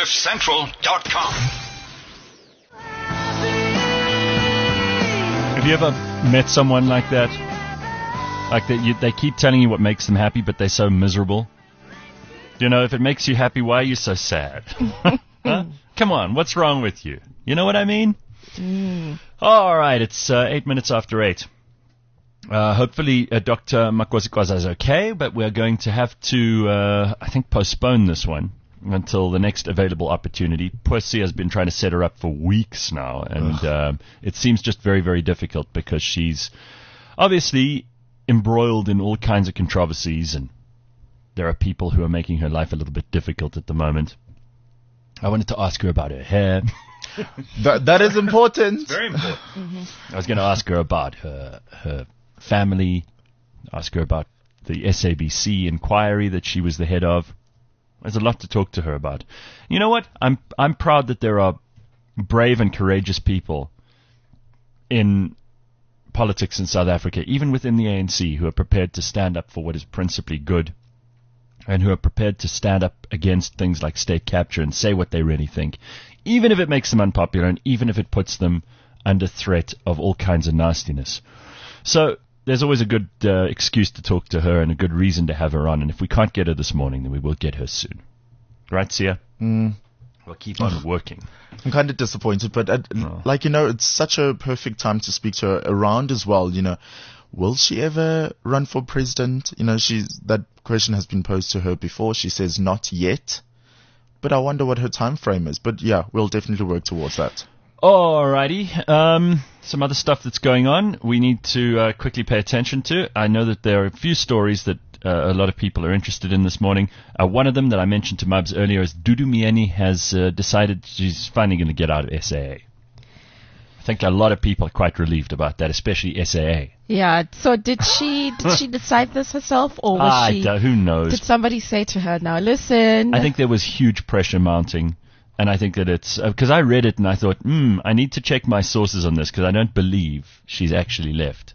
CliffCentral.com. Have you ever met someone like that? Like that, they keep telling you what makes them happy, but they're so miserable. You know, if it makes you happy, why are you so sad? Huh? Come on, what's wrong with you? You know what I mean? All right, it's 8 minutes after 8. Hopefully Dr. Makwazikwaza is okay, but we're going to have to, I think, postpone this one until the next available opportunity. Percy has been trying to set her up for weeks now, and it seems just very, very difficult because she's obviously embroiled in all kinds of controversies, and there are people who are making her life a little bit difficult at the moment. I wanted to ask her about her hair. That is important. Very important. I was going to ask her about her family, ask her about the SABC inquiry that she was the head of. There's a lot to talk to her about. You know what? I'm proud that there are brave and courageous people in politics in South Africa, even within the ANC, who are prepared to stand up for what is principally good and who are prepared to stand up against things like state capture and say what they really think, even if it makes them unpopular and even if it puts them under threat of all kinds of nastiness. So there's always a good excuse to talk to her and a good reason to have her on. And if we can't get her this morning, then we will get her soon. Right, Sia? We'll keep on working. I'm kind of disappointed, but it's such a perfect time to speak to her around as well. Will she ever run for president? That question has been posed to her before. She says not yet, but I wonder what her time frame is. But yeah, we'll definitely work towards that. Alrighty. Some other stuff that's going on we need to quickly pay attention to. I know that there are a few stories that a lot of people are interested in this morning. One of them that I mentioned to Mubs earlier is Dudu Myeni has decided she's finally going to get out of SAA. I think a lot of people are quite relieved about that, especially SAA. Yeah. So did she decide this herself, or was she? Who knows? Did somebody say to her, "Now listen"? I think there was huge pressure mounting. And I think that it's, because I read it and I thought, I need to check my sources on this because I don't believe she's actually left.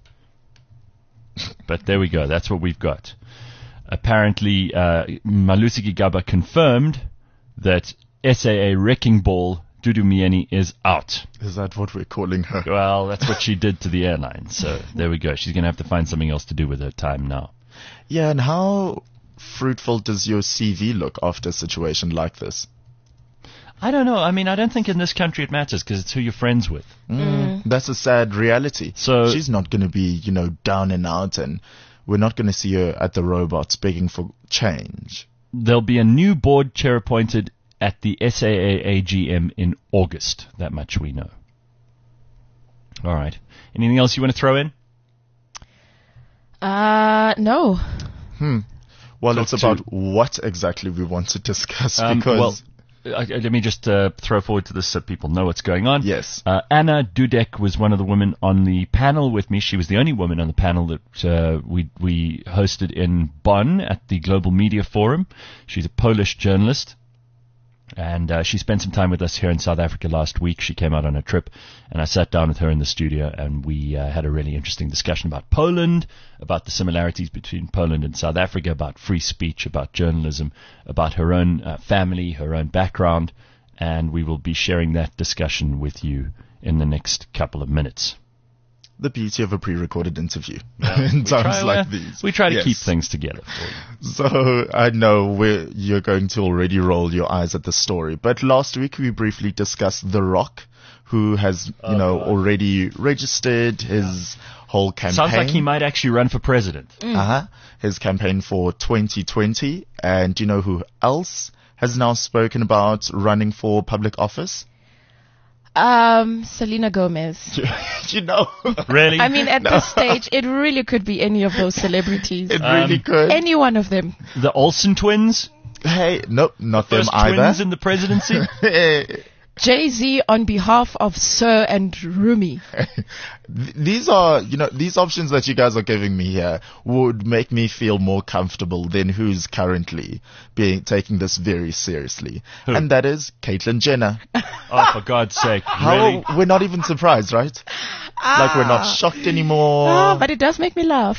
But there we go. That's what we've got. Apparently, Malusi Gigaba confirmed that SAA Wrecking Ball Dudu Myeni is out. Is that what we're calling her? Well, that's what she did to the airline. So there we go. She's going to have to find something else to do with her time now. Yeah, and how fruitful does your CV look after a situation like this? I don't know. I mean, I don't think in this country it matters because it's who you're friends with. That's a sad reality. So she's not going to be, down and out, and we're not going to see her at the robots begging for change. There'll be a new board chair appointed at the SAA AGM in August. That much we know. All right. Anything else you want to throw in? No. Well, it's about what exactly we want to discuss because... let me just throw forward to this so people know what's going on. Yes. Anna Dudek was one of the women on the panel with me. She was the only woman on the panel that we hosted in Bonn at the Global Media Forum. She's a Polish journalist. And she spent some time with us here in South Africa last week. She came out on a trip, and I sat down with her in the studio, and we had a really interesting discussion about Poland, about the similarities between Poland and South Africa, about free speech, about journalism, about her own family, her own background, and we will be sharing that discussion with you in the next couple of minutes. The beauty of a pre-recorded interview in times like these. We try to keep things together for you. So I know you're going to already roll your eyes at the story, but last week we briefly discussed The Rock, who has already registered his whole campaign. Sounds like he might actually run for president. His campaign for 2020, and do you know who else has now spoken about running for public office? Selena Gomez. Really? I mean, at this stage, it really could be any of those celebrities. It really could. Any one of them. The Olsen twins? Hey, nope, not them First either. twins in the presidency? Jay-Z on behalf of Sir and Rumi. These are, these options that you guys are giving me here would make me feel more comfortable than who's currently taking this very seriously. Who? And that is Caitlyn Jenner. Oh, for God's sake. Really? We're not even surprised, right? Like we're not shocked anymore. But it does make me laugh.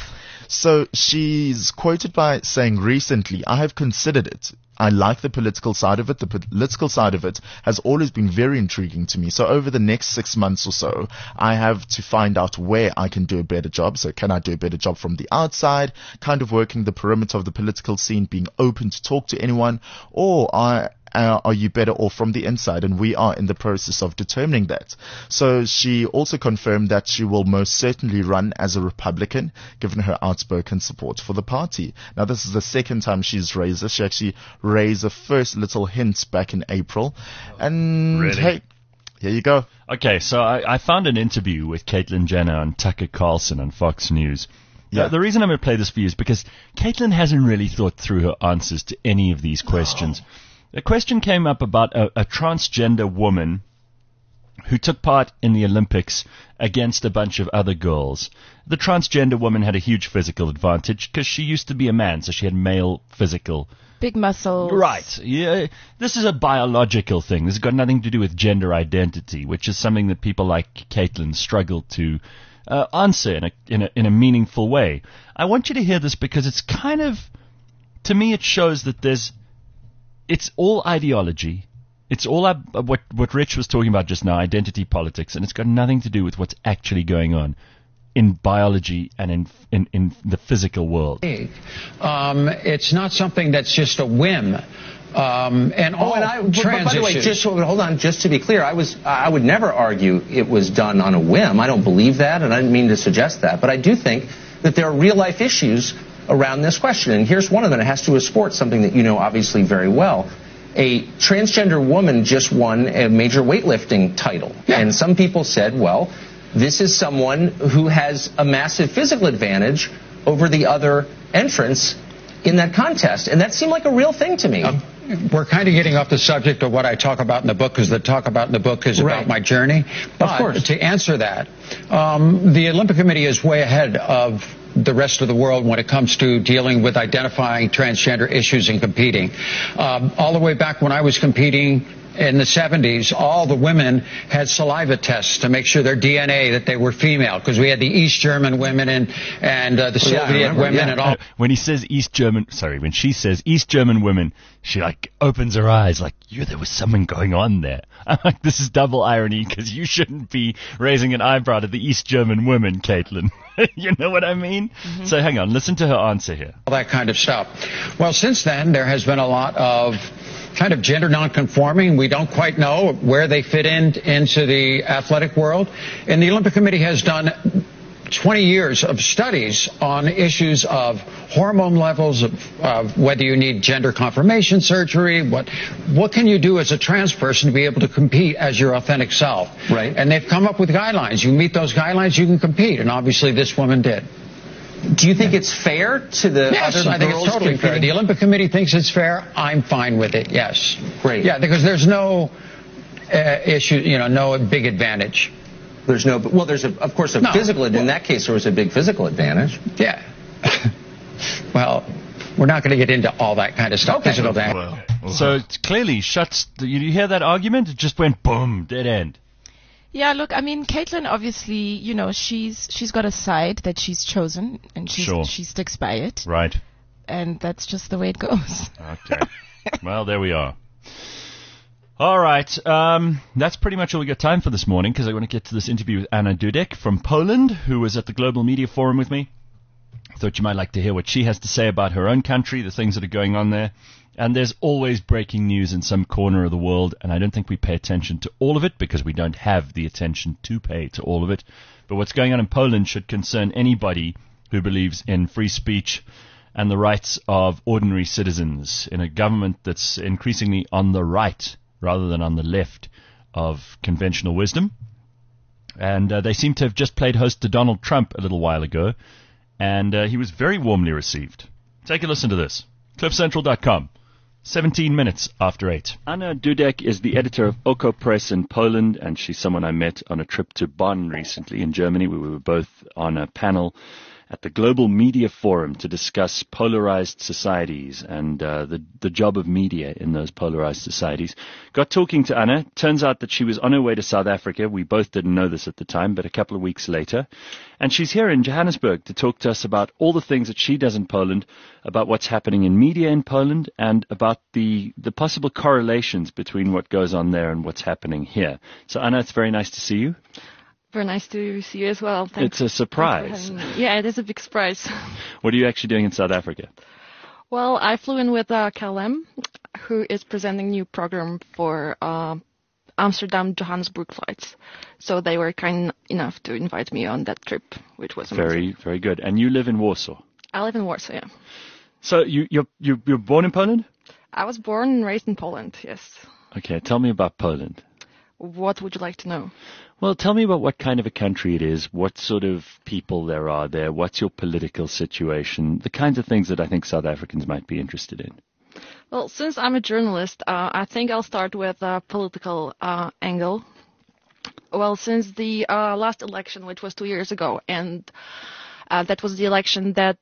So she's quoted by saying recently, I have considered it. I like the political side of it. The political side of it has always been very intriguing to me. So over the next 6 months or so, I have to find out where I can do a better job. So can I do a better job from the outside, kind of working the perimeter of the political scene, being open to talk to anyone, or are you better off from the inside? And we are in the process of determining that. So she also confirmed that she will most certainly run as a Republican, given her outspoken support for the party. Now, this is the second time she's raised this. She actually raised the first little hint back in April. And Really? hey, here you go. Okay, so I found an interview with Caitlyn Jenner on Tucker Carlson on Fox News. Yeah. The reason I'm going to play this for you is because Caitlyn hasn't really thought through her answers to any of these questions. A question came up about a transgender woman who took part in the Olympics against a bunch of other girls. The transgender woman had a huge physical advantage because she used to be a man, so she had male physical. Big muscles. Right. Yeah. This is a biological thing. This has got nothing to do with gender identity, which is something that people like Caitlyn struggle to answer in a meaningful way. I want you to hear this because it's kind of, to me, it shows that it's all ideology. It's all what Rich was talking about just now, identity politics, and it's got nothing to do with what's actually going on in biology and in the physical world. It's not something that's just a whim. And by the way, just hold on, just to be clear, I would never argue it was done on a whim. I don't believe that, and I didn't mean to suggest that, but I do think that there are real life issues around this question, and here's one of them. It has to do with sports, something that you know obviously very well. A transgender woman just won a major weightlifting title, and some people said, well, this is someone who has a massive physical advantage over the other entrants in that contest, and that seemed like a real thing to me. We're kind of getting off the subject of what I talk about in the book, because the talk about in the book is about my journey. But of course, to answer that, the Olympic Committee is way ahead of the rest of the world when it comes to dealing with identifying transgender issues and competing. All the way back when I was competing in the 70s, all the women had saliva tests to make sure their DNA that they were female, because we had the East German women and the Soviet women and all. When she says East German women, she like opens her eyes like, there was something going on there. I'm like, this is double irony, because you shouldn't be raising an eyebrow to the East German women, Caitlyn. You know what I mean? Mm-hmm. So hang on, listen to her answer here. All that kind of stuff. Well, since then, there has been a lot of kind of gender nonconforming. We don't quite know where they fit into the athletic world. And the Olympic Committee has done 20 years of studies on issues of hormone levels, of whether you need gender confirmation surgery, what can you do as a trans person to be able to compete as your authentic self. Right. And they've come up with guidelines. You meet those guidelines, you can compete. And obviously this woman did. Do you think it's fair to the yes, other I think girls it's totally competing? fair. The Olympic Committee thinks it's fair. I'm fine with it, yes. Great. Yeah, because there's no issue, no big advantage. There's of course a physical, in that case there was a big physical advantage. Yeah. Well, we're not going to get into all that kind of stuff. Okay. Physical advantage. So it clearly you hear that argument? It just went boom, dead end. Yeah, look, I mean, Caitlyn, obviously, she's got a side that she's chosen, and she sticks by it. Right. And that's just the way it goes. Okay. Well, there we are. All right. That's pretty much all we got time for this morning, because I want to get to this interview with Anna Dudek from Poland, who was at the Global Media Forum with me. I thought you might like to hear what she has to say about her own country, the things that are going on there. And there's always breaking news in some corner of the world, and I don't think we pay attention to all of it because we don't have the attention to pay to all of it. But what's going on in Poland should concern anybody who believes in free speech and the rights of ordinary citizens in a government that's increasingly on the right rather than on the left of conventional wisdom. And they seem to have just played host to Donald Trump a little while ago, and he was very warmly received. Take a listen to this. CliffCentral.com. 17 minutes after 8. Anna Dudek is the editor of Oko Press in Poland, and she's someone I met on a trip to Bonn recently in Germany. We were both on a panel at the Global Media Forum to discuss polarized societies and the job of media in those polarized societies. Got talking to Anna. Turns out that she was on her way to South Africa. We both didn't know this at the time, but a couple of weeks later. And she's here in Johannesburg to talk to us about all the things that she does in Poland, about what's happening in media in Poland, and about the possible correlations between what goes on there and what's happening here. So, Anna, it's very nice to see you. Very nice to see you as well. Thanks. It's a surprise. Yeah, it is a big surprise. What are you actually doing in South Africa? Well, I flew in with KLM, who is presenting a new program for Amsterdam-Johannesburg flights. So they were kind enough to invite me on that trip, which was amazing. Very, very good. And you live in Warsaw? I live in Warsaw, yeah. So you're born in Poland? I was born and raised in Poland, yes. Okay, tell me about Poland. What would you like to know? Well, tell me about what kind of a country it is, what sort of people there are there, what's your political situation, the kinds of things that I think South Africans might be interested in. Well, since I'm a journalist, I think I'll start with a political angle. Well, since the last election, which was 2 years ago, and that was the election that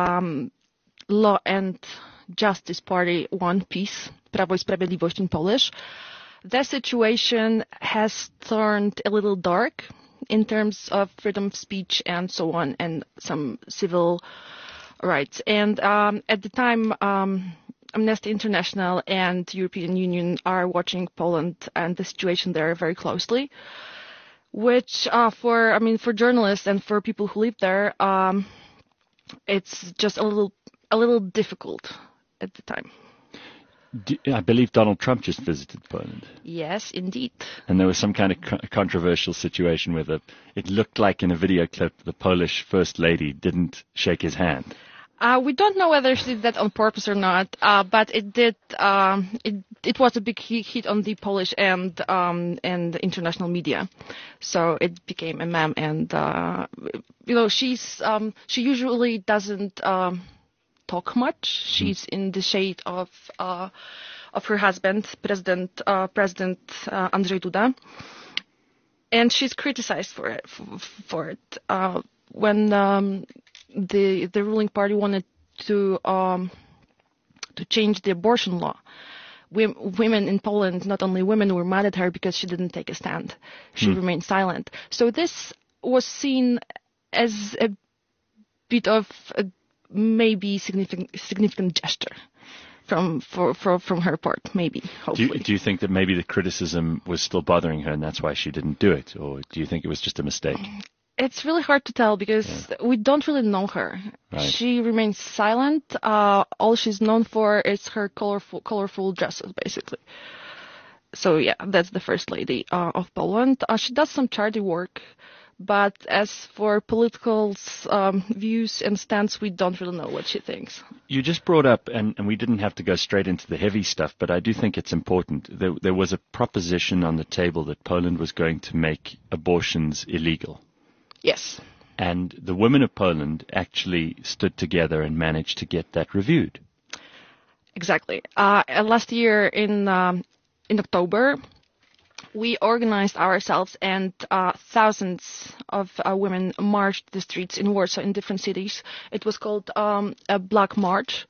Law and Justice Party won, PiS, Prawo i Sprawiedliwość in Polish, the situation has turned a little dark in terms of freedom of speech and so on, and some civil rights. And at the time, Amnesty International and European Union are watching Poland and the situation there very closely, which for journalists and for people who live there, it's just a little difficult at the time. I believe Donald Trump just visited Poland. Yes, indeed. And there was some kind of controversial situation where it looked like in a video clip the Polish First Lady didn't shake his hand. We don't know whether she did that on purpose or not, but it did. It was a big hit on the Polish and international media, so it became a meme. And she usually doesn't talk much. She's in the shade of her husband, President Andrzej Duda, and she's criticized for it. When the ruling party wanted to change the abortion law, women in Poland, not only women, were mad at her because she didn't take a stand. She remained silent. So this was seen as a bit of a maybe significant gesture from her part, maybe, hopefully. Do you think that maybe the criticism was still bothering her and that's why she didn't do it? Or do you think it was just a mistake? It's really hard to tell because we don't really know her. Right. She remains silent. All she's known for is her colorful dresses, basically. So yeah, that's the First Lady of Poland. She does some charity work, but as for political views and stance, we don't really know what she thinks. You just brought up, and we didn't have to go straight into the heavy stuff, but I do think it's important. There was a proposition on the table that Poland was going to make abortions illegal. Yes. And the women of Poland actually stood together and managed to get that reviewed. Exactly. Last year in October, we organized ourselves, and thousands of women marched the streets in Warsaw in different cities. It was called a Black March.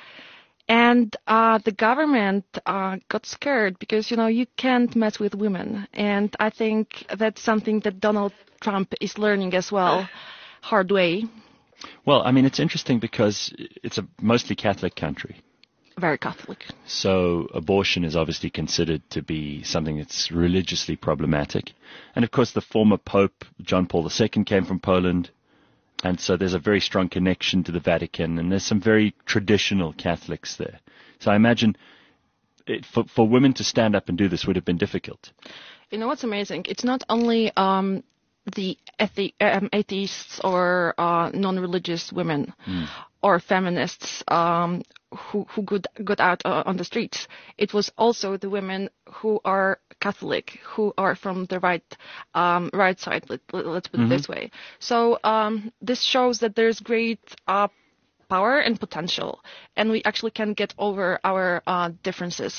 And the government got scared because, you can't mess with women. And I think that's something that Donald Trump is learning as well, hard way. Well, I mean, it's interesting because it's a mostly Catholic country. Very Catholic. So abortion is obviously considered to be something that's religiously problematic. And of course, the former Pope, John Paul II, came from Poland. And so there's a very strong connection to the Vatican. And there's some very traditional Catholics there. So I imagine for women to stand up and do this would have been difficult. You know what's amazing? It's not only the atheists or non-religious women or feminists who got out on the streets. It was also the women who are Catholic, who are from the right side, let's put it this way. So this shows that there's great power and potential, and we actually can get over our differences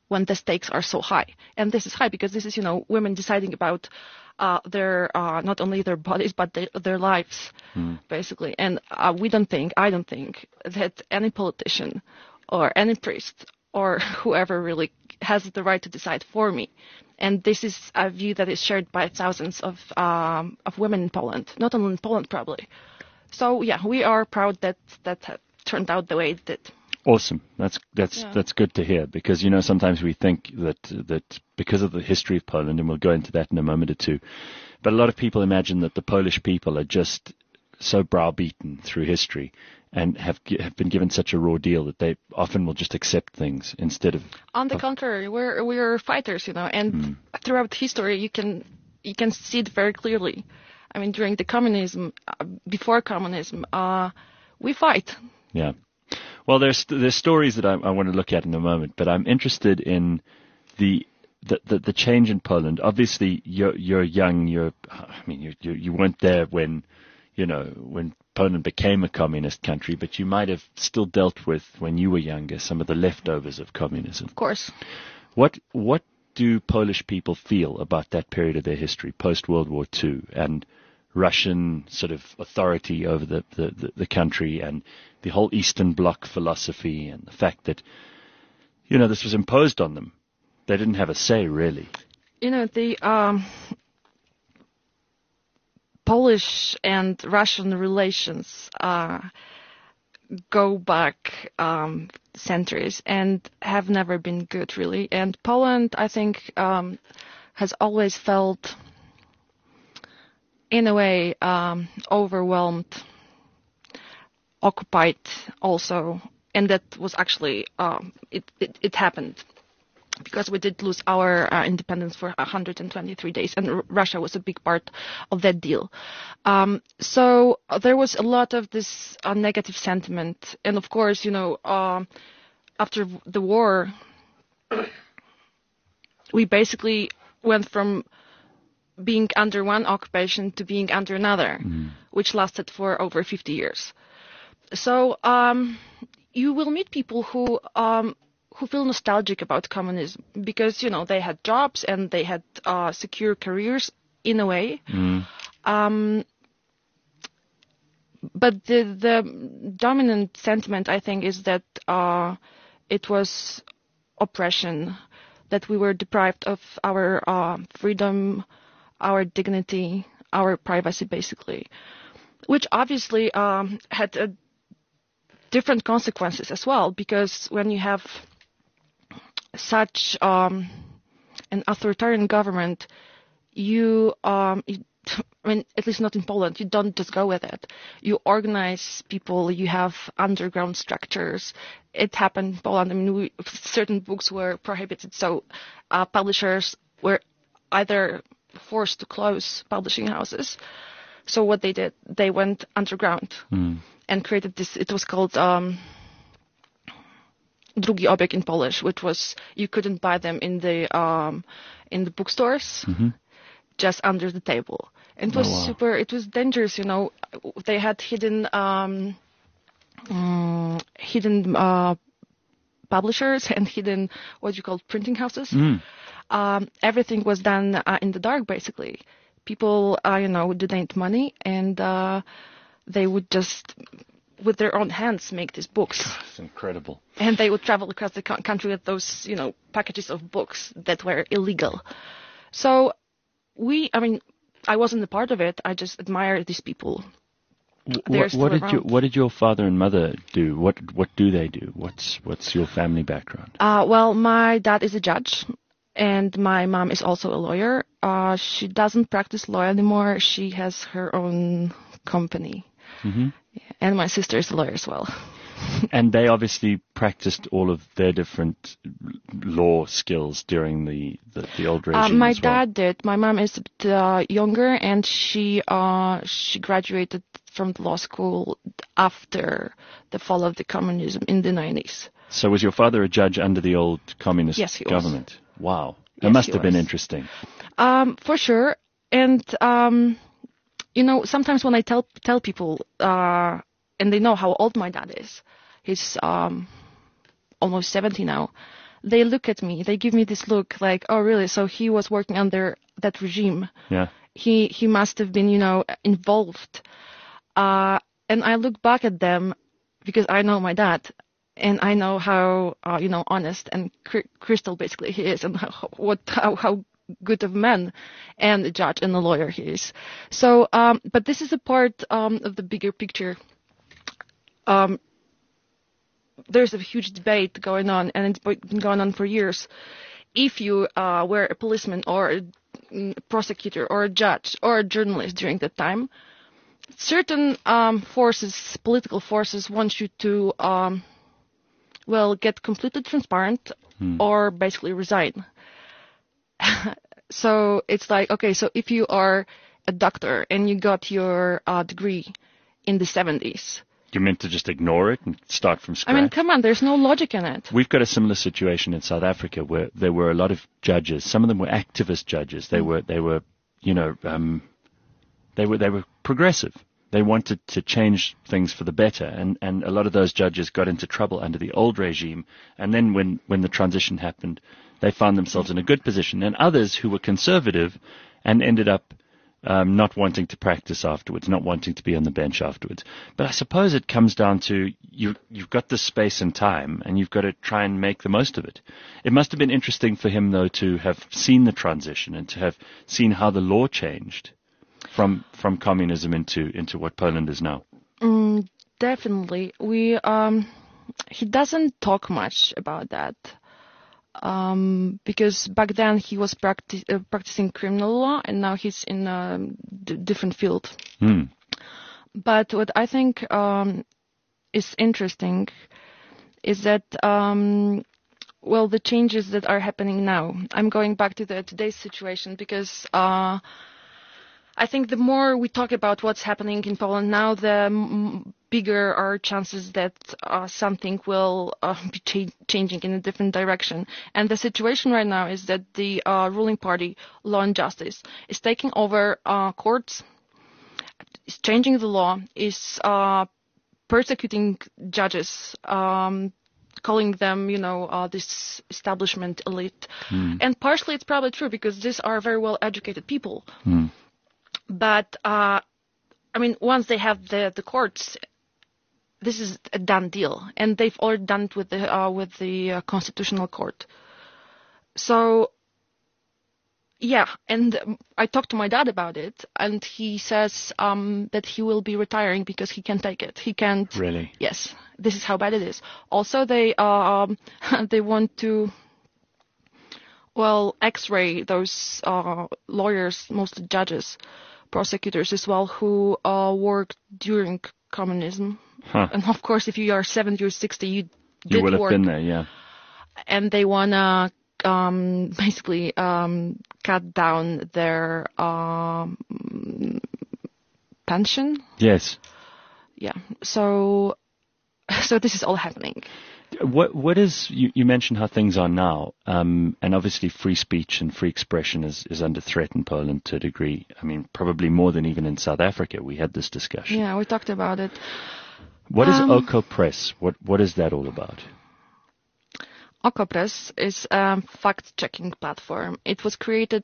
when the stakes are so high. And this is high because this is, women deciding about their not only their bodies but their lives, basically. And I don't think that any politician or any priest or whoever really has the right to decide for me. And this is a view that is shared by thousands of women in Poland, not only in Poland probably. So yeah, we are proud that turned out the way it did. Awesome. That's good to hear, because sometimes we think that because of the history of Poland, and we'll go into that in a moment or two, but a lot of people imagine that the Polish people are just so browbeaten through history and have been given such a raw deal that they often will just accept things instead of. On the contrary, we're fighters, and throughout history you can see it very clearly. I mean, during the communism, before communism, we fight. Yeah. Well, there's stories that I want to look at in a moment, but I'm interested in the change in Poland. Obviously, you're young. You weren't there when Poland became a communist country, but you might have still dealt with, when you were younger, some of the leftovers of communism. Of course. What do Polish people feel about that period of their history, post World War II, and Russian sort of authority over the country, and the whole Eastern Bloc philosophy, and the fact that, this was imposed on them? They didn't have a say, really. The Polish and Russian relations go back centuries and have never been good, really. And Poland, I think, has always felt, in a way, overwhelmed, occupied also, and that was actually it happened because we did lose our independence for 123 days, and Russia was a big part of that deal. So there was a lot of this negative sentiment, and of course, after the war, we basically went from being under one occupation to being under another, which lasted for over 50 years. So you will meet people who feel nostalgic about communism because, they had jobs and they had secure careers in a way. But the dominant sentiment, I think, is that it was oppression, that we were deprived of our freedom, our dignity, our privacy, basically, which obviously had different consequences as well, because when you have such an authoritarian government, at least not in Poland, you don't just go with it. You organize people, you have underground structures. It happened in Poland. Certain books were prohibited, so publishers were either forced to close publishing houses. So what they did, they went underground and created this. It was called drugi obieg in Polish, which was you couldn't buy them in the bookstores, just under the table. And it was it was dangerous, They had hidden publishers and hidden printing houses. Everything was done in the dark, basically. People, would donate money, and they would just, with their own hands, make these books. It's incredible. And they would travel across the country with those, packages of books that were illegal. So I wasn't a part of it. I just admire these people. What did your father and mother do? What do they do? What's your family background? Well, my dad is a judge, and my mom is also a lawyer. She doesn't practice law anymore. She has her own company. And my sister is a lawyer as well. And they obviously practiced all of their different law skills during the old regime. My as well. dad did. My mom is a bit younger, and she graduated from the law school after the fall of the communism in the 90s. So was your father a judge under the old communist government? Was. Wow. That must have been interesting. For sure. And, sometimes when I tell people, and they know how old my dad is, he's almost 70 now, they look at me. They give me this look like, oh, really? So he was working under that regime. Yeah. He must have been, involved. And I look back at them because I know my dad, and I know how, honest and crystal basically he is, and how good of a man and a judge and a lawyer he is. So, but this is a part of the bigger picture. There's a huge debate going on, and it's been going on for years. If you were a policeman or a prosecutor or a judge or a journalist during that time, certain political forces want you to, get completely transparent or basically resign. So it's like, okay, so if you are a doctor and you got your degree in the 70s, you're meant to just ignore it and start from scratch? I mean, come on, there's no logic in it. We've got a similar situation in South Africa where there were a lot of judges. Some of them were activist judges. They were progressive. They wanted to change things for the better, and a lot of those judges got into trouble under the old regime. And then when the transition happened, they found themselves in a good position. And others who were conservative and ended up not wanting to practice afterwards, not wanting to be on the bench afterwards. But I suppose it comes down to you've got this space and time, and you've got to try and make the most of it. It must have been interesting for him, though, to have seen the transition and to have seen how the law changed from communism into what Poland is now. Definitely. He doesn't talk much about that. Because back then he was practicing criminal law, and now he's in a different field. But what I think is interesting is that, the changes that are happening now. I'm going back to today's situation because I think the more we talk about what's happening in Poland now, the bigger are chances that something will be changing in a different direction. And the situation right now is that the ruling party, Law and Justice, is taking over courts, is changing the law, is persecuting judges, calling them, this establishment elite. And partially it's probably true because these are very well-educated people. But, once they have the courts, this is a done deal, and they've already done it with the Constitutional Court. So, yeah, and I talked to my dad about it, and he says that he will be retiring because he can't take it. He can't. Really? Yes, this is how bad it is. Also, they want to X-ray those lawyers, mostly judges, prosecutors as well, who worked during communism. And of course, if you are 70 or 60, you will have work. Been there, yeah. And they wanna basically cut down their pension. Yes. Yeah. So this is all happening. What is you mentioned how things are now, and obviously free speech and free expression is under threat in Poland to a degree. I mean, probably more than even in South Africa. We had this discussion. Yeah, we talked about it. What is Oko Press? What is that all about? Oko Press is a fact-checking platform. It was created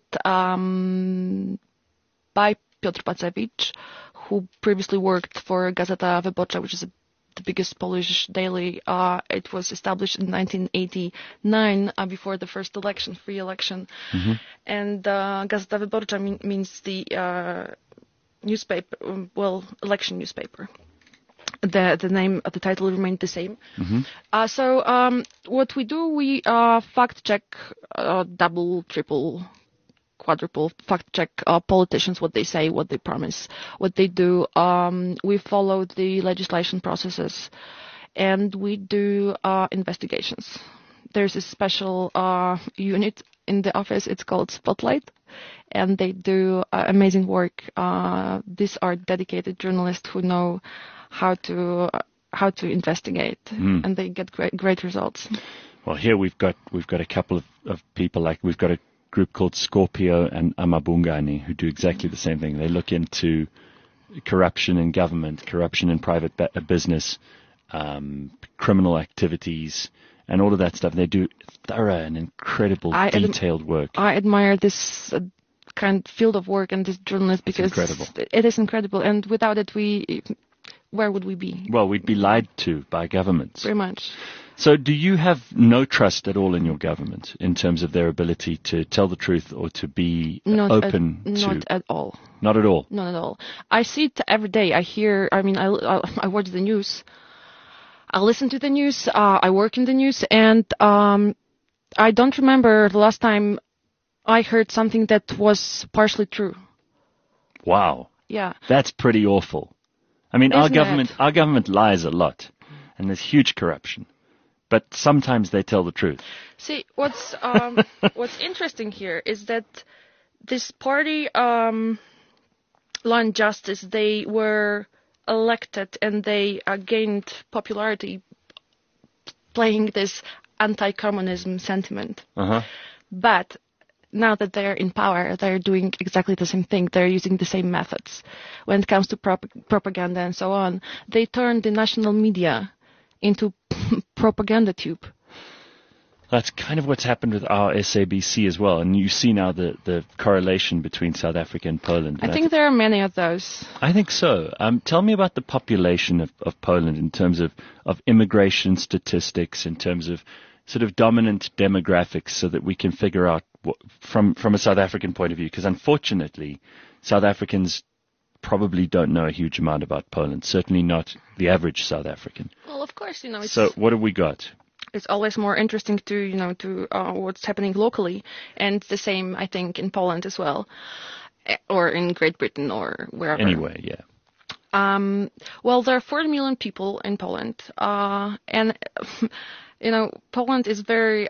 by Piotr Pacewicz, who previously worked for Gazeta Wyborcza, which is the biggest Polish daily. It was established in 1989, before the first free election. And Gazeta Wyborcza means the newspaper, election newspaper. The name of the title remained the same. So what we do, we fact check, double, triple, quadruple fact check politicians, what they say, what they promise, what they do. We follow the legislation processes, and we do investigations. There's a special unit in the office. It's called Spotlight, and they do amazing work. These are dedicated journalists who know how to investigate, and they get great results. Well, here we've got a couple of people, like we've got a group called Scorpio and Amabungani who do exactly the same thing. They look into corruption in government, corruption in private business, criminal activities, and all of that stuff. They do thorough and incredible, detailed work. I admire this kind of field of work and this journalist because it is incredible. And without it, where would we be? Well, we'd be lied to by governments. Very much. So do you have no trust at all in your government in terms of their ability to tell the truth or to be open to... Not at all. Not at all? Not at all. I see it every day. I watch the news. I listen to the news. I work in the news. And I don't remember the last time I heard something that was partially true. Wow. Yeah. That's pretty awful. I mean, our government lies a lot. And there's huge corruption. But sometimes they tell the truth. See, what's interesting here is that this party, Law and Justice, they were elected and they gained popularity playing this anti-communism sentiment. Uh-huh. But now that they're in power, they're doing exactly the same thing. They're using the same methods. When it comes to propaganda and so on, they turn the national media into propaganda tube. That's kind of what's happened with our SABC as well. And you see now the correlation between South Africa and Poland. I think there are many of those. I think so. Tell me about the population of Poland in terms of immigration statistics, in terms of sort of dominant demographics, so that we can figure out from a South African point of view. Because unfortunately, South Africans probably don't know a huge amount about Poland, certainly not the average South African. Well, of course, So what have we got? It's always more interesting to what's happening locally, and the same, I think, in Poland as well, or in Great Britain or wherever. Anyway, yeah. Well, there are 40 million people in Poland, and Poland is very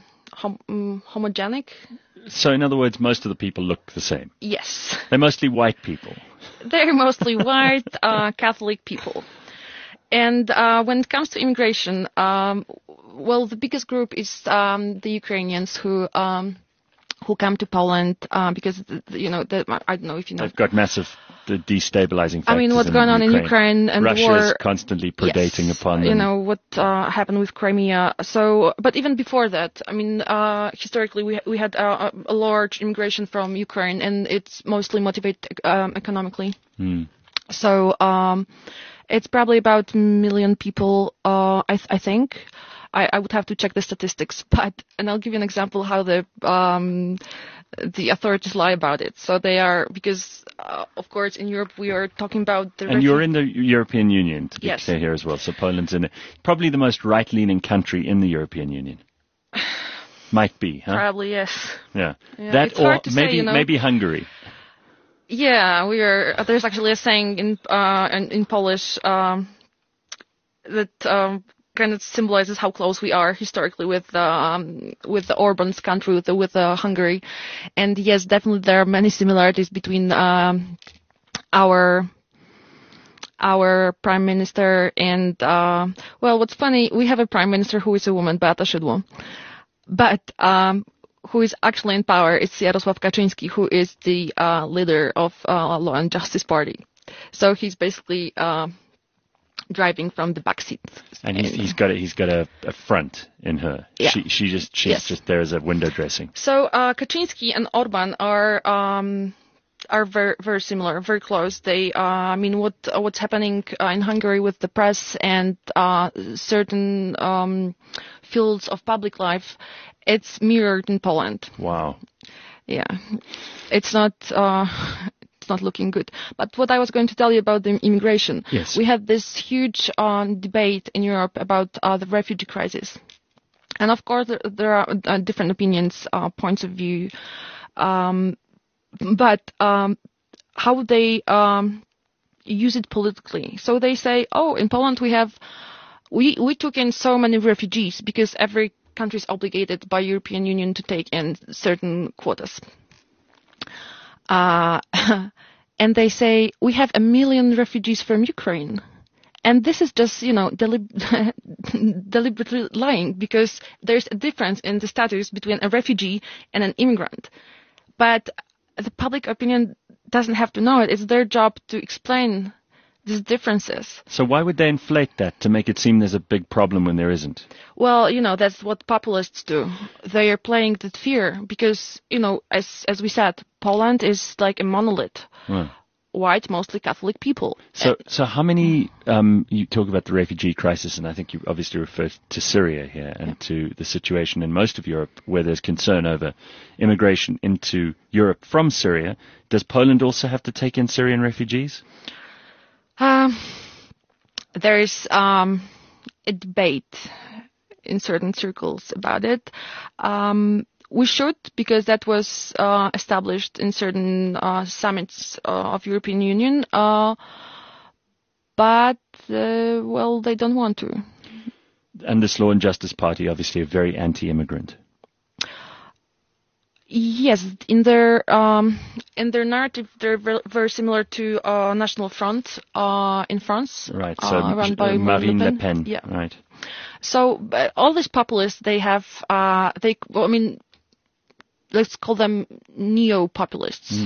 homogenic. So, in other words, most of the people look the same. Yes. They're mostly white people. They're mostly white, Catholic people. And when it comes to immigration, well, the biggest group is the Ukrainians who come to Poland because I don't know if you know. They've got massive destabilizing factors. I mean, what's going on in Ukraine and Russia the war is constantly predating upon them. You know what happened with Crimea. So, but even before that, I mean, historically we had a large immigration from Ukraine, and it's mostly motivated economically. So it's probably about 1 million people. I think. I would have to check the statistics, and I'll give you an example how the authorities lie about it. So they are, because of course in Europe we are talking about the... And you're in the European Union, to be yes. clear here as well. So Poland's in probably the most right-leaning country in the European Union. Might be, huh? Probably, yes. Yeah. That, or maybe Hungary. Yeah, we are. There's actually a saying in Polish that kind of symbolizes how close we are historically with the Orban's country, with Hungary. And yes, definitely there are many similarities between our prime minister and well, what's funny, we have a prime minister who is a woman, Beata Szydło, but who is actually in power is Jarosław Kaczyński, who is the leader of Law and Justice Party. So he's basically driving from the back seat. And he's got a front in her. Yeah. She's just there as a window dressing. So Kaczyński and Orban are very, very similar, very close. They, I mean, what's happening in Hungary with the press and certain fields of public life, it's mirrored in Poland. Wow. Yeah, it's not looking good. But what I was going to tell you about the immigration, yes. We had this huge debate in Europe about the refugee crisis, and of course there are different opinions, points of view. But how they use it politically. So they say, oh, in Poland we took in so many refugees because every country is obligated by European Union to take in certain quotas. And they say, we have 1 million refugees from Ukraine. And this is just, deliberately lying, because there's a difference in the status between a refugee and an immigrant. But the public opinion doesn't have to know it. It's their job to explain these differences. So why would they inflate that to make it seem there's a big problem when there isn't? Well, that's what populists do. They are playing the fear because, as we said, Poland is like a monolith. White, mostly Catholic people. So how many, you talk about the refugee crisis, and I think you obviously refer to Syria here and to the situation in most of Europe where there's concern over immigration into Europe from Syria. Does Poland also have to take in Syrian refugees? There is a debate in certain circles about it. We should, because that was established in certain summits of European Union, but they don't want to. And this Law and Justice Party obviously are very anti-immigrant. Yes, in their narrative, they're very similar to National Front in France, right? So run by Marine Le Pen, yeah. Right. So all these populists, they have let's call them neo-populists.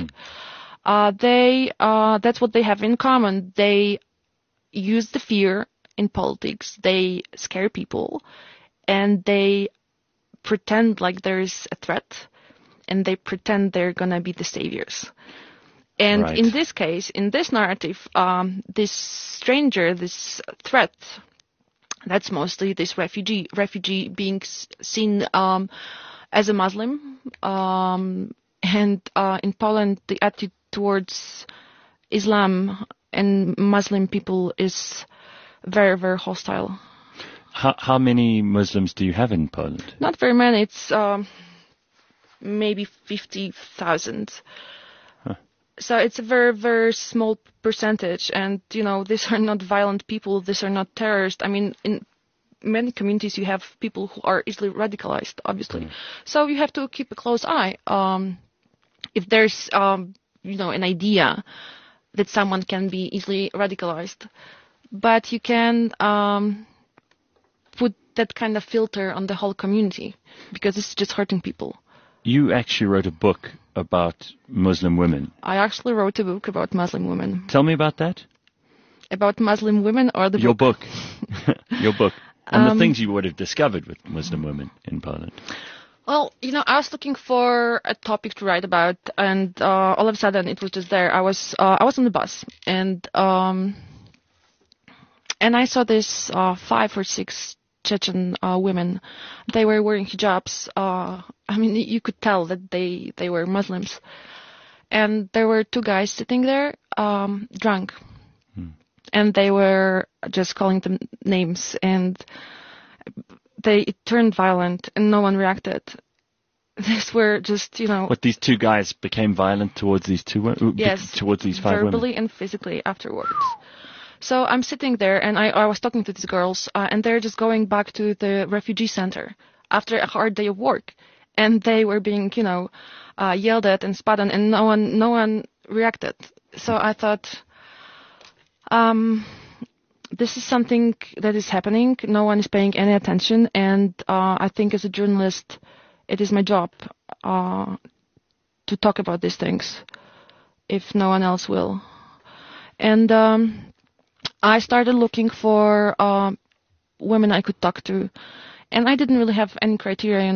That's what they have in common. They use the fear in politics. They scare people, and they pretend like there's a threat, and they pretend they're gonna be the saviors. And right. In this case, in this narrative, this stranger, this threat, that's mostly this refugee being seen as a Muslim, and in Poland, the attitude towards Islam and Muslim people is very, very hostile. How many Muslims do you have in Poland? Not very many. It's maybe 50,000. Huh. So it's a very, very small percentage. And, these are not violent people. These are not terrorists. I mean, in many communities you have people who are easily radicalized, obviously. So you have to keep a close eye. If there's, an idea that someone can be easily radicalized, but you can put that kind of filter on the whole community because it's just hurting people. You actually wrote a book about Muslim women. I actually wrote a book about Muslim women. Tell me about that. About Muslim women or the Your book? Your book. And the things you would have discovered with Muslim women in Poland. Well, I was looking for a topic to write about, and all of a sudden it was just there. I was on the bus, and I saw this 5 or 6 Chechen women. They were wearing hijabs. You could tell that they were Muslims. And there were 2 guys sitting there, drunk. And they were just calling them names, and it turned violent, and no one reacted. These were just, But these 2 guys became violent towards these 2 yes, towards these 5 women? verbally and physically afterwards. So I'm sitting there, and I was talking to these girls, and they're just going back to the refugee center after a hard day of work. And they were being, yelled at and spat on, and no one reacted. So I thought, this is something that is happening. No one is paying any attention, and I think as a journalist, it is my job to talk about these things, if no one else will. And I started looking for women I could talk to, and I didn't really have any criteria.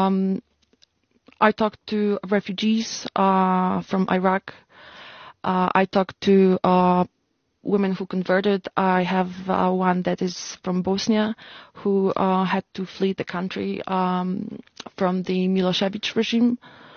I talked to refugees from Iraq. I talked to women who converted. I have one that is from Bosnia who had to flee the country from the Milosevic regime.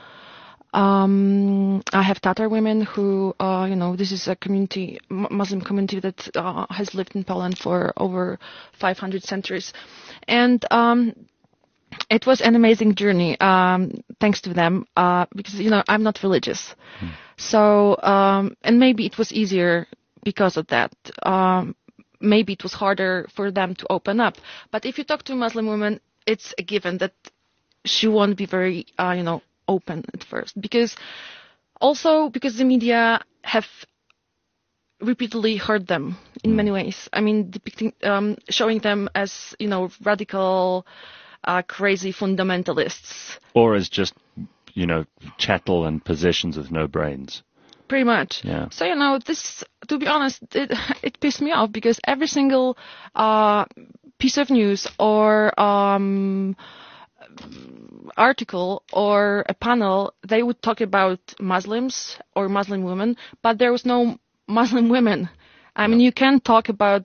I have Tatar women who, this is a community, Muslim community that has lived in Poland for over 500 centuries. And it was an amazing journey, thanks to them, because, I'm not religious. So, and maybe it was easier because of that. Maybe it was harder for them to open up. But if you talk to a Muslim woman, it's a given that she won't be very, open at first. Because the media have repeatedly hurt them in many ways. Depicting, showing them as, radical, crazy fundamentalists. Or as just, chattel and possessions with no brains. Pretty much. Yeah. So, this, to be honest, it pissed me off because every single piece of news or article or a panel, they would talk about Muslims or Muslim women, but there was no Muslim women. I mean, you can't talk about,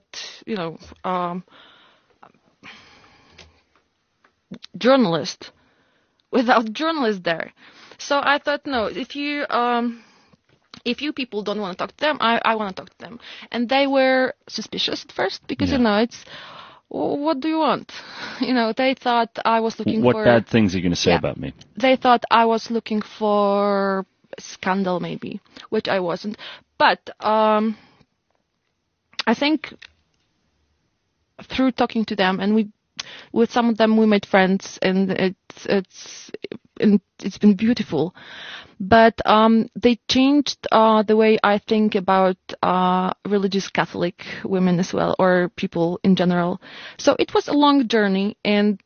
journalists without journalists there. So I thought, no, if you people don't want to talk to them, I want to talk to them. And they were suspicious at first because, it's, what do you want? They thought I was looking for... What bad things are you going to say about me? They thought I was looking for scandal maybe, which I wasn't. But I think through talking to them, and with some of them we made friends, and it's been beautiful. But they changed the way I think about religious Catholic women as well, or people in general. So it was a long journey, and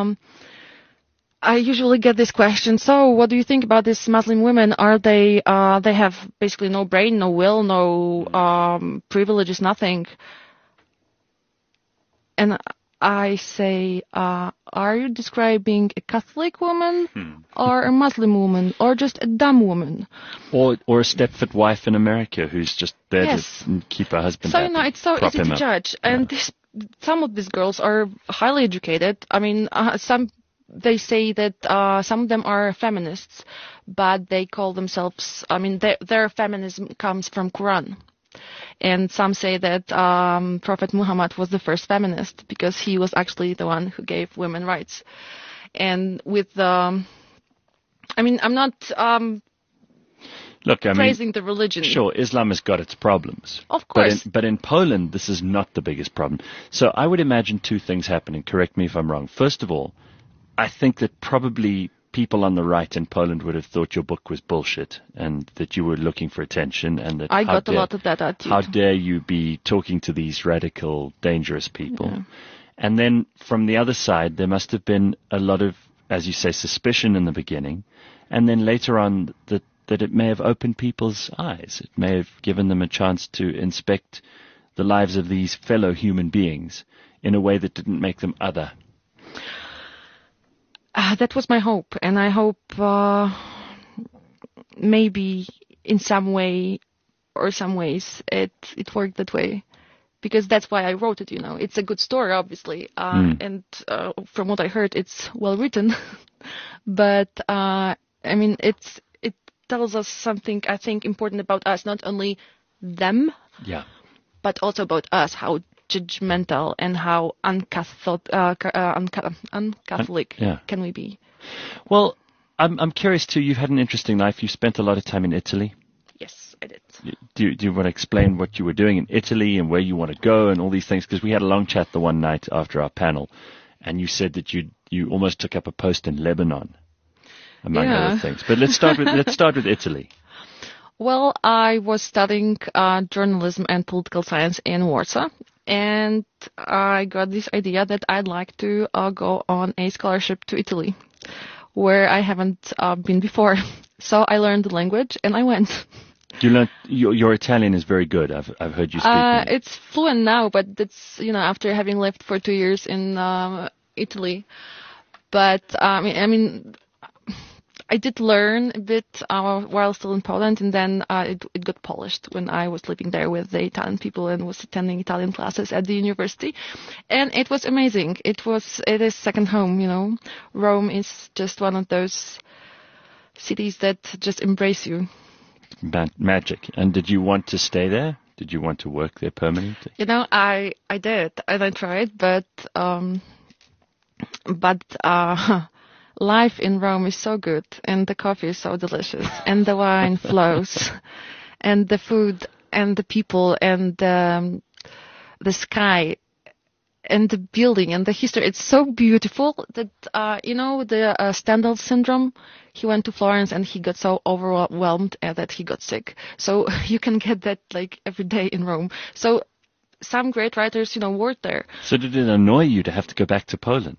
I usually get this question, so what do you think about these Muslim women? Are they have basically no brain, no will, no privileges, nothing? And I say, are you describing a Catholic woman or a Muslim woman or just a dumb woman? Or a Stepford wife in America who's just there to keep her husband happy. So, it's so easy to judge. And some of these girls are highly educated. I mean, they say that some of them are feminists, but they call themselves, their feminism comes from Quran. And some say that Prophet Muhammad was the first feminist because he was actually the one who gave women rights. And with I'm not praising the religion. Sure, Islam has got its problems. Of course. But in Poland, this is not the biggest problem. So I would imagine two things happening. Correct me if I'm wrong. First of all, I think that probably people on the right in Poland would have thought your book was bullshit and that you were looking for attention, and that I got a lot of that attitude. How dare you be talking to these radical, dangerous people? Yeah. And then from the other side, there must have been a lot of, as you say, suspicion in the beginning, and then later on that it may have opened people's eyes. It may have given them a chance to inspect the lives of these fellow human beings in a way that didn't make them other. That was my hope, and I hope maybe in some way or some ways it worked that way, because that's why I wrote it. It's a good story, obviously, and from what I heard, it's well written. But it tells us something I think important about us, not only them, but also about us, how judgmental and how uncatholic can we be. Well, I'm curious too. You've had an interesting life. You spent a lot of time in Italy. Yes, I did. Do you want to explain what you were doing in Italy and where you want to go and all these things? Because we had a long chat the one night after our panel, and you said that you almost took up a post in Lebanon, among other things. But let's start with Italy. Well, I was studying journalism and political science in Warsaw, and I got this idea that I'd like to go on a scholarship to Italy, where I haven't been before. So I learned the language, and I went. You learned your Italian is very good. I've heard you speak. It's fluent now, but it's after having lived for 2 years in Italy. But I did learn a bit while still in Poland, and then it got polished when I was living there with the Italian people and was attending Italian classes at the university, and it was amazing. It is second home. Rome is just one of those cities that just embrace you. Magic. And did you want to stay there? Did you want to work there permanently? I did, and I tried, but life in Rome is so good, and the coffee is so delicious, and the wine flows, and the food, and the people, and the sky, and the building, and the history. It's so beautiful that, the Stendhal syndrome, he went to Florence and he got so overwhelmed that he got sick. So you can get that every day in Rome. So some great writers, worked there. So did it annoy you to have to go back to Poland?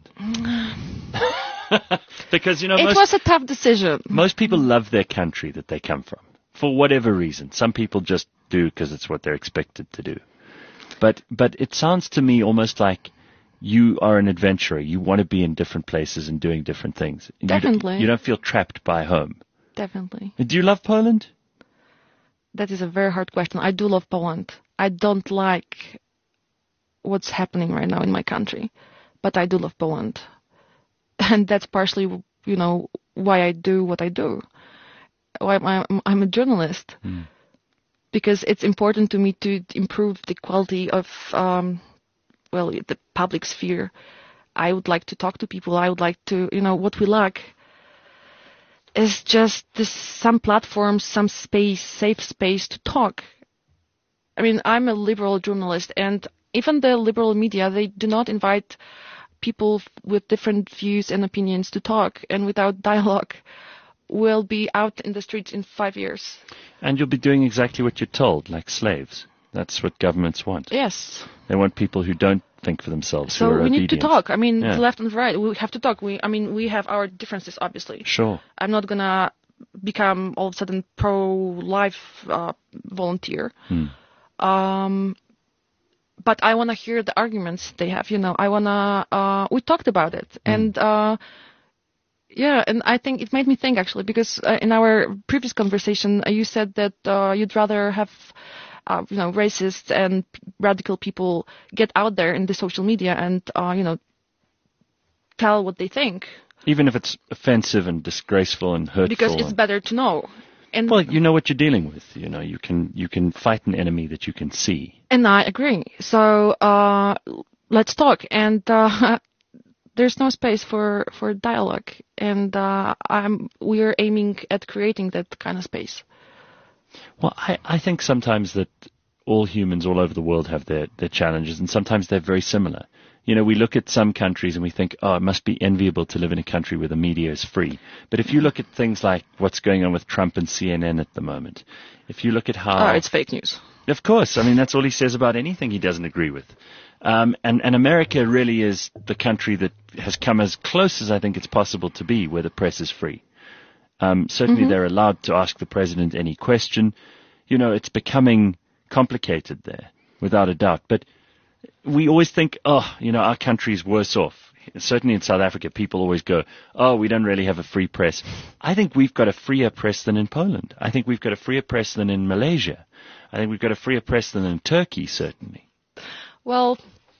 Because, it was a tough decision. Most people love their country that they come from. for whatever reason. Some people just do because it's what they're expected to do. But it sounds to me almost like you are an adventurer. You want to be in different places and doing different things. Definitely. You don't feel trapped by home. Definitely. Do you love Poland? That is a very hard question. I do love Poland. I don't like what's happening right now in my country, but I do love Poland. And that's partially, why I do what I do. Why I'm a journalist. Because it's important to me to improve the quality of, the public sphere. I would like to talk to people. I would like to, what we lack is just some platforms, some space, safe space to talk. I mean, I'm a liberal journalist, and even the liberal media, they do not invite people with different views and opinions to talk, and without dialogue, we'll be out in the streets in 5 years. And you'll be doing exactly what you're told, like slaves. That's what governments want. Yes. They want people who don't think for themselves, so who are obedient. Need to talk. I mean, the left and the right, we have to talk. We have our differences, obviously. Sure. I'm not going to become all of a sudden pro-life volunteer. But I want to hear the arguments they have, I want to, we talked about it. And, and I think it made me think, actually, because in our previous conversation, you said that you'd rather have, racist and radical people get out there in the social media and, tell what they think. Even if it's offensive and disgraceful and hurtful. Because it's better to know. And well, you know what you're dealing with. You can fight an enemy that you can see. And I agree. So let's talk. And there's no space for dialogue. And we are aiming at creating that kind of space. Well, I think sometimes that all humans all over the world have their challenges, and sometimes they're very similar. We look at some countries and we think, it must be enviable to live in a country where the media is free. But if you look at things like what's going on with Trump and CNN at the moment, if you look at how... it's fake news. Of course. I mean, that's all he says about anything he doesn't agree with. And America really is the country that has come as close as I think it's possible to be where the press is free. Certainly they're allowed to ask the president any question. It's becoming complicated there, without a doubt. But we always think, our country is worse off. Certainly in South Africa, people always go, we don't really have a free press. I think we've got a freer press than in Poland. I think we've got a freer press than in Malaysia. I think we've got a freer press than in Turkey, certainly. Well,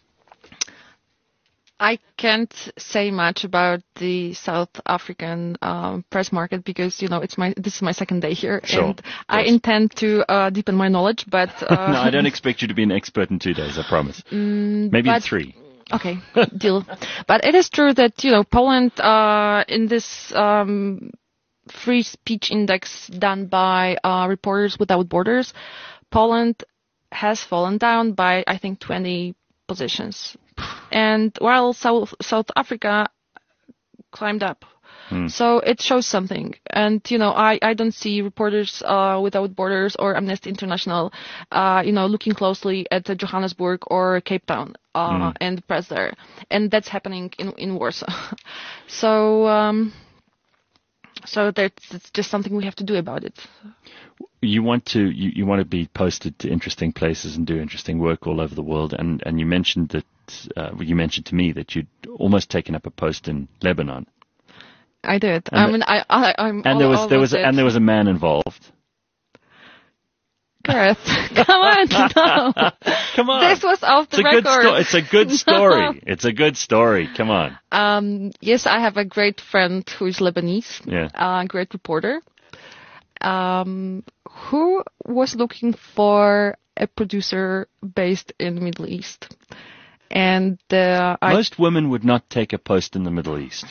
I can't say much about the South African press market because, this is my second day here. Sure, and I intend to deepen my knowledge, but... No, I don't expect you to be an expert in 2 days, I promise. Maybe in 3. Okay, deal. But it is true that, Poland, in this free speech index done by Reporters Without Borders, Poland has fallen down by, I think, 20 positions. And while South Africa climbed up. So it shows something. And, I don't see Reporters Without Borders or Amnesty International, looking closely at Johannesburg or Cape Town and the press there. And that's happening in Warsaw. So that's just something we have to do about it. You want to be posted to interesting places and do interesting work all over the world. And you mentioned that you mentioned to me that you'd almost taken up a post in Lebanon. I did. And there was a man involved. Gareth, come on, no. Come on. This was off the record. It's a good story. No. It's a good story. Come on. Yes, I have a great friend who is Lebanese. Yeah. A great reporter. Who was looking for a producer based in the Middle East. And most women would not take a post in the Middle East.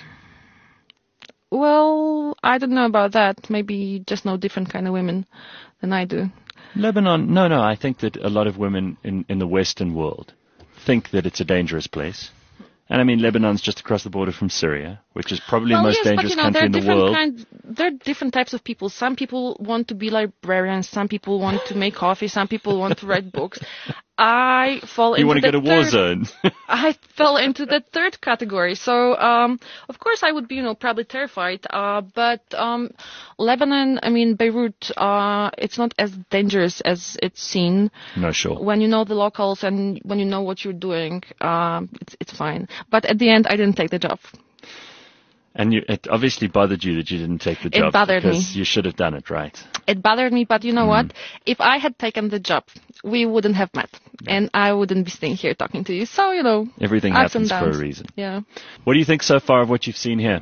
Well, I don't know about that. Maybe just know different kind of women than I do. Lebanon, no. I think that a lot of women in the Western world think that it's a dangerous place. And I mean, Lebanon's just across the border from Syria, which is probably the most dangerous country in the world. There are different types of people. Some people want to be librarians. Some people want to make coffee. Some people want to write books. I fall you into want to go to war zone. I fell into the third category. So, of course, I would be, probably terrified. But Lebanon, Beirut, it's not as dangerous as it's seen. No, sure. When you know the locals and when you know what you're doing, it's fine. But at the end, I didn't take the job. And it obviously bothered you that you didn't take the job. It bothered me. Because you should have done it, right? It bothered me, but you know what? If I had taken the job, we wouldn't have met. Yeah. And I wouldn't be staying here talking to you. So, everything happens for a reason. Yeah. What do you think so far of what you've seen here?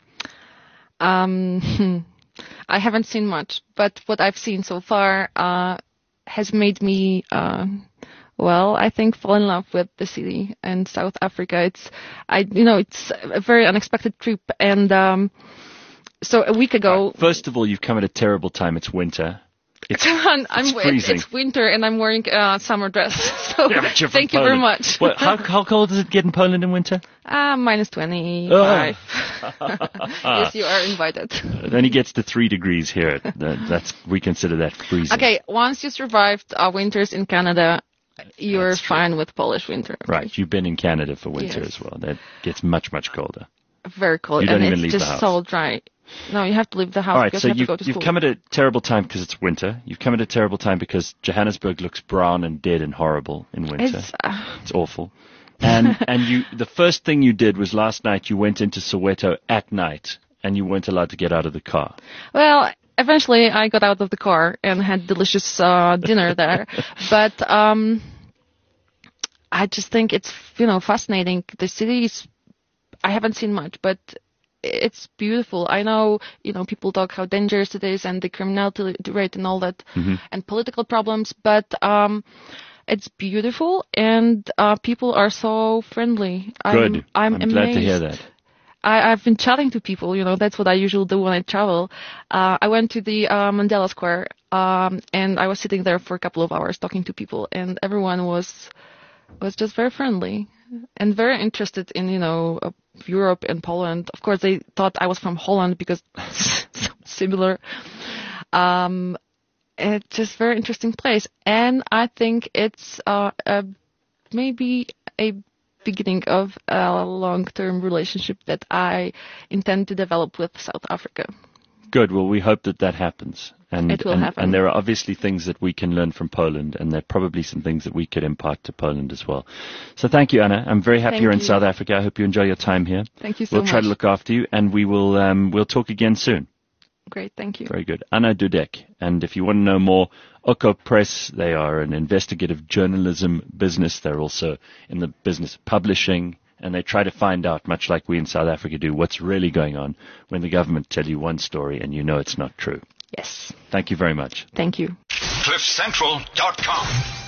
I haven't seen much, but what I've seen so far has made me... I think fall in love with the city and South Africa. It's a very unexpected trip. And so a week ago... First of all, you've come at a terrible time. It's winter. It's freezing. It's winter and I'm wearing a summer dress. So thank you very much. Well, how cold does it get in Poland in winter? Minus 25. Yes, you are invited. It only gets to 3 degrees here. We consider that freezing. Okay, once you survived winters in Canada... You're fine with Polish winter. Okay? Right. You've been in Canada for winter as well. That gets much, much colder. Very cold. You don't even it's leave just the house. So dry. No, you have to leave the house. All right, because so you have to go to you've school. come at a terrible time because it's winter. You've come at a terrible time because Johannesburg looks brown and dead and horrible in winter. It's awful. And the first thing you did was last night you went into Soweto at night and you weren't allowed to get out of the car. Well, eventually I got out of the car and had delicious dinner there. But I just think it's, fascinating. The city I haven't seen much, but it's beautiful. I know, people talk how dangerous it is and the criminality rate and all that and political problems, but it's beautiful and people are so friendly. Good. I'm amazed. Glad to hear that. I've been chatting to people, that's what I usually do when I travel. I went to the Mandela Square and I was sitting there for a couple of hours talking to people and everyone was just very friendly and very interested in, Europe and Poland. Of course, they thought I was from Holland because it's so similar. It's just a very interesting place. And I think it's maybe a beginning of a long-term relationship that I intend to develop with South Africa. Good. Well, we hope that happens. And it will happen. And there are obviously things that we can learn from Poland, and there are probably some things that we could impart to Poland as well. So thank you, Anna. I'm very happy you're in South Africa. I hope you enjoy your time here. Thank you so much. We'll try to look after you, and we'll talk again soon. Great, thank you. Very good. Anna Dudek. And if you want to know more, Oko Press, they are an investigative journalism business. They're also in the business of publishing. And they try to find out, much like we in South Africa do, what's really going on when the government tell you one story and you know it's not true. Yes. Thank you very much. Thank you. CliffCentral.com